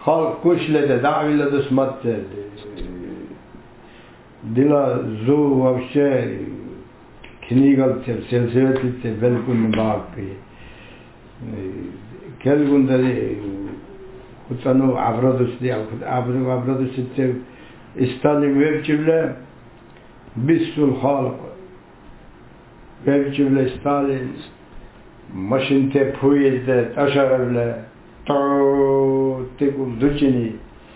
خالق كشلة دعوي لدس مت دلا زو вообще книга سلسلة بلكون باقي كل داري كتانو عبردوس دي عبردوس تي استالي ويبجبله بسم الخالق ويبجبله استالي ماشين تي بويد تشاربله تو تقول دوچني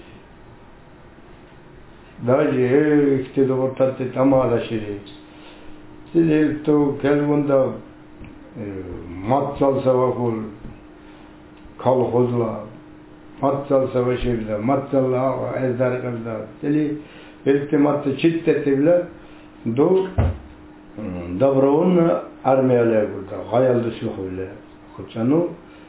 داجي اكتدو ورطات تمالا شري سيدي تو كلموندا ماتسال سواقول كالخوزلا ماتسال سواشيبدا ماتسال ازدار قبدا سيدي التمات چتتبلا دو دبرون ارميالي قلتا غايال دسلخولا خلصانو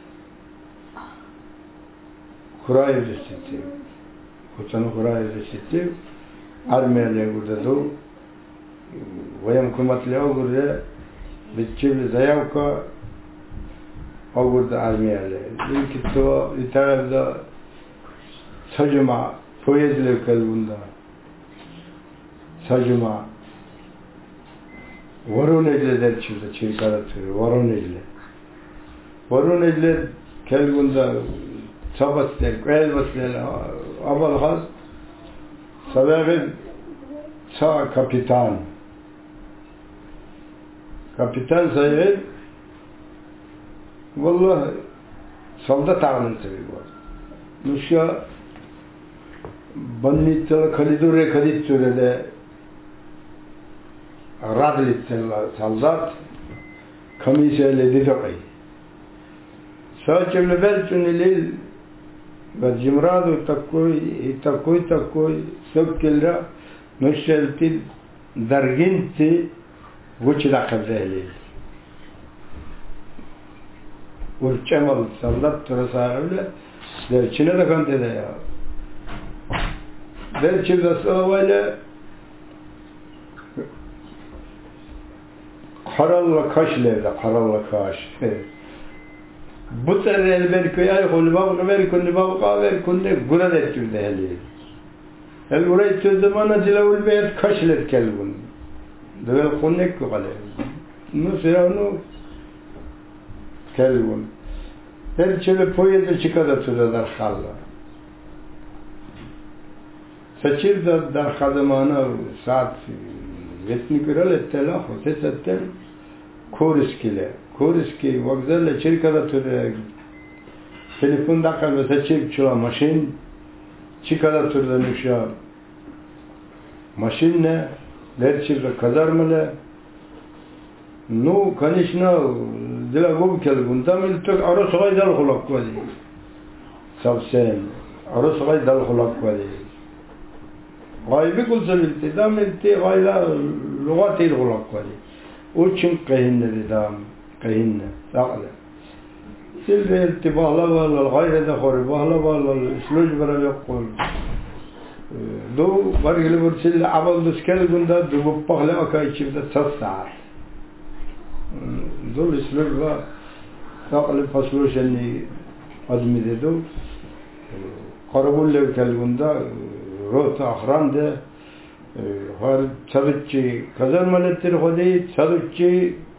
خراي دستي خلصانو خراي دستي ارميالي قلتا دو ويم كمات لأو قلتا بتجيب زيوكا أقول ده أرميالي لكن تو يتعرف ده سجمع فويد لكلون ده سجمع ورون إجلى ده شو ده شيء كارت ورون إجلى كلون ده سبت ده قيل بس ده أول خاص سبب سا كابتن سيد والله soldat عمل تبي بقى نشيا بنيت خليدورة خليد سورة ده رادلت soldat خميسة لدفعي ساكن لبلتون الليل بالجمراد تكوي سكلا نشلت درجنتي وش داخل ذهلي والجمل صلت رسالة ده شنو ده كنت ده يا ده شو ده سوالة حرال كاش له حرال كاش بطل البركة يا خل باو قاعد كل جرد تود ذهلي الوريد تود ما نزلوا البيت كاش له كلبون ده الخنك قليل نسيانو كلون هرچه پوید چیکار تو در خاله سچیر در خدمانه ساعت وقتی کرده اطلاع خودت ستن کورسکی وقتی چیکار تو تلفن داخل به سچیر چلا ماشین چیکار تو دانشیا ماشین نه هرچه کازارمله نو конечно دلا губ келгун там то аросгай дал хулак квади совсем аросгай дал хулак квади غايبي كل زميلتي دام انت غايلا لغاتي الغلق квади очень قهنا دام قهنا ثقل سيل التبالا ولا الغير ده خرب ولا الاسلوج برا يقول دو برجل برسل عبد دسكل گندا دو بقله اكاي چيبدا 3 ساعت دول اسلوبها ثقل فصلوش اني ادمي دو قربول له كلغوندا روت اخران ده هر صدقي كزر ملتر خدي صدقي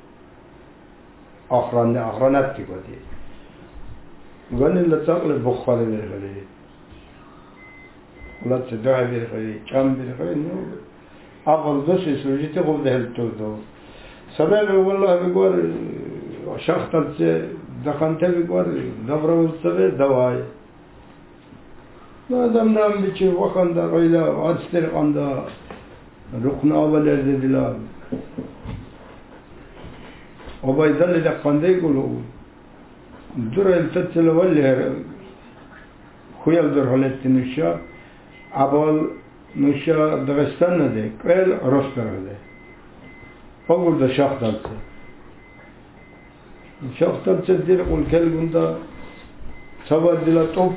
اخرانات كودي غن اللي ثقل بخار بالخلي ولا تدعي بالخلي كم بالخلي نو افضل بس اسلوجيتي خو ده التو سبب والله بيقول شخصت دخنت بيقول دبره والسبب دواي ما دام نام بيجي وقند غيلا أستر عند ركن أول الدلال وبيدل دخنت يقولوا در التتل ولا خيال در حالة نشا أول نشا دغستان ده كل رستر ده أقول ده شخص دير قول كلمة ده سبب دلا توب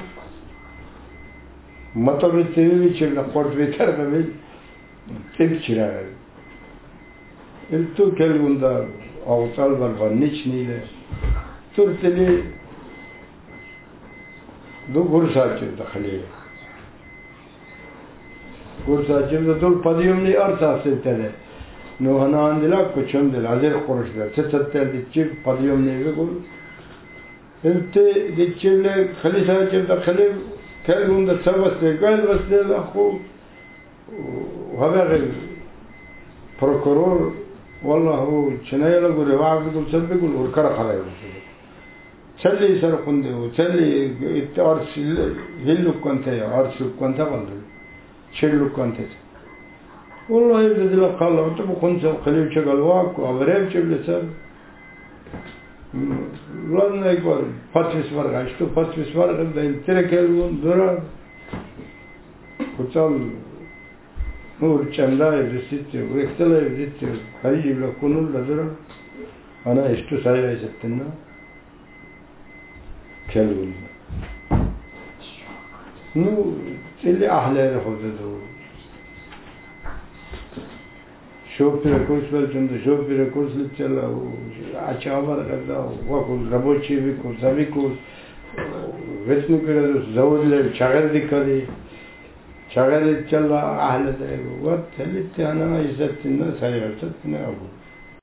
ما تبي تبي شيء قرط بيتر قبل تبي شيء التو كلمة ده أوصل بالغنيش نيله ترتلي دو گرساچه داخلی گرساچه دول پدیوم نی ارتاسه تله نو هنا اندلا کچم دل ازر قرش دل ستتل دیچی پدیوم نی بگول انت دیچیله خلیساچه داخلی کلون دا سبست گاید بسته لخو وهذا البروكورور والله هو شنو يقول واحد يقول سب يقول وركره خلاص تسلي سرقنده وتسلي ارسل هلو كنت يا ارسل كنت والله شلو كنت والله يبدل قال انت بخنسه قليل شغل واك وابريم شبلسر لا يقول فاتس ورقه اشتو فاتس ورقه ده تركلون دورا قتال نور چندا evresite وقتلا evresite خليجي بلا كونول لدرا انا اشتو سايا يستنا كلون نو اللي احلى خذته شوف ريكورس بالجند شوف ريكورس لتلا ачавар когда وكل рабочий векус завикус весну когда заводили чагадикали شغال يتجلى أهل ذلك وقت اللي أنا يزت الناس هي يزت